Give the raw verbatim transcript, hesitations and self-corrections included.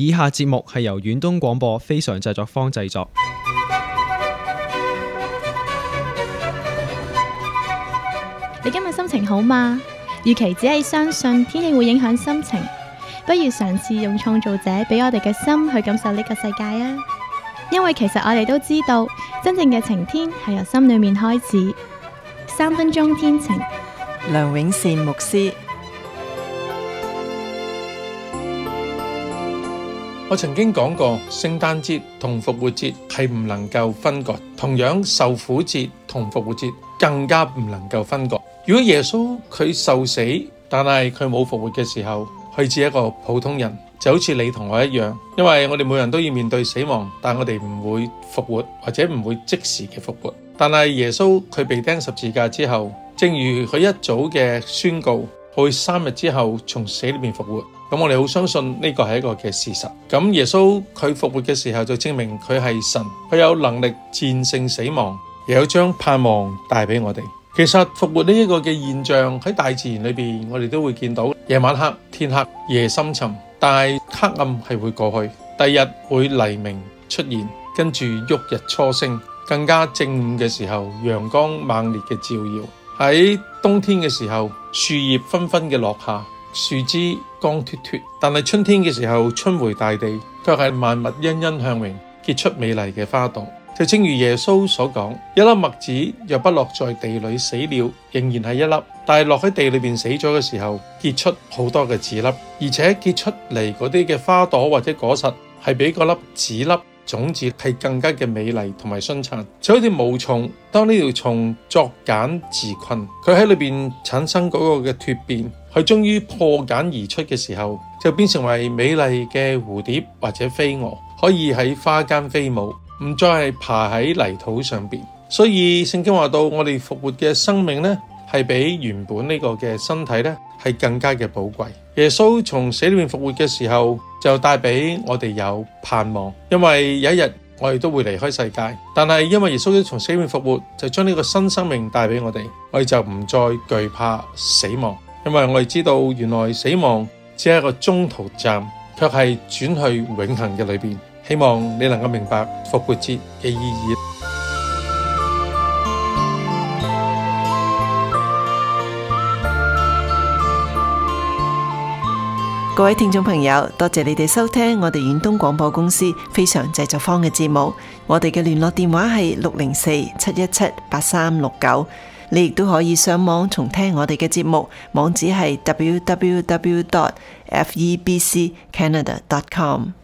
以下節目係由遠東廣播非常製作坊製作。 你今日心情好嗎？與其只係相信天氣會影響心情，不如嘗試用創造者俾我哋嘅心去感受呢個世界啊！因為其實我哋都知道，真正嘅晴天係由心裏面開始。三分鐘天晴， 梁永善牧師。 我曾經講過，聖誕節同復活節係唔能夠分割，同樣受苦節同復活節更加唔能夠分割。如果耶穌佢受死，但係佢冇復活嘅時候，佢只係一個普通人，就好似你同我一樣。因為我哋每人都要面對死亡，但我哋唔會復活，或者唔會即時嘅復活。但係耶穌佢被釘十字架之後，正如佢一早嘅宣告，佢會三日之後從死裏面復活。咁我哋好相信呢個係一個嘅事實。咁耶穌佢復活嘅時候就證明佢係神，佢有能力戰勝死亡，亦有將盼望帶俾我哋。其實復活呢一個嘅現象喺大自然裏邊，我哋都會見到夜晚黑、天黑、夜深沉，但係黑暗係會過去，第二日會黎明出現，跟住旭日初升，更加正午嘅時候，陽光猛烈嘅照耀。喺冬天嘅時候，樹葉紛紛嘅落下，樹枝光脫脫，但係春天嘅時候，春回大地，卻係萬物欣欣向榮，結出美麗嘅花朵。就正如耶穌所講，一粒麥子若不落在地裏死了，仍然係一粒；但係落喺地裏邊死咗嘅時候，結出好多嘅子粒，而且結出嚟嗰啲嘅花朵或者果實，係比嗰粒子粒種子係更加嘅美麗同埋璀璨。就好似毛蟲，當呢條蟲作繭自困，佢喺裏邊產生嗰個嘅蛻變，佢終於破繭而出嘅時候，就變成為美麗嘅蝴蝶或者飛蛾，可以喺花間飛舞，唔再係爬喺泥土上邊。所以聖經話到，我哋復活嘅生命呢，係比原本呢個嘅身體呢，係更加嘅寶貴。耶穌從死裏面復活嘅時候，就帶俾我哋有盼望，因為有一日我哋都會離開世界，但係因為耶穌從死裏面復活，就將呢個新生命帶俾我哋，我哋就唔再懼怕死亡，因為我哋知道原來死亡只係一個中途站，卻係轉去永恆嘅裏邊。希望你能夠明白復活節嘅意義。 各位聽眾朋友，多謝你哋收聽我哋遠東廣播公司非常製作坊嘅節目。我哋嘅聯絡電話係六零四七一七八三六九。你亦都可以上網重聽我哋嘅節目，網址係 double-u double-u double-u dot f e b c canada dot com。